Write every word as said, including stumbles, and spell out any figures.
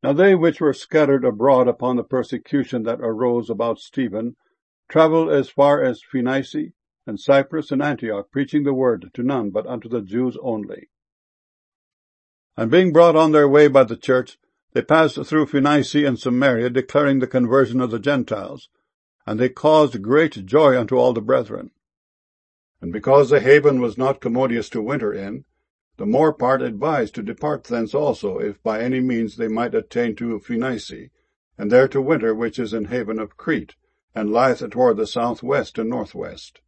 Now they which were scattered abroad upon the persecution that arose about Stephen travelled as far as Phoenice, and Cyprus, and Antioch, preaching the word to none but unto the Jews only. And being brought on their way by the church, they passed through Phoenice and Samaria, declaring the conversion of the Gentiles, and they caused great joy unto all the brethren. And because the haven was not commodious to winter in, the more part advised to depart thence also, if by any means they might attain to Phoenice, and there to winter, which is an haven of Crete, and lieth toward the south west and north west.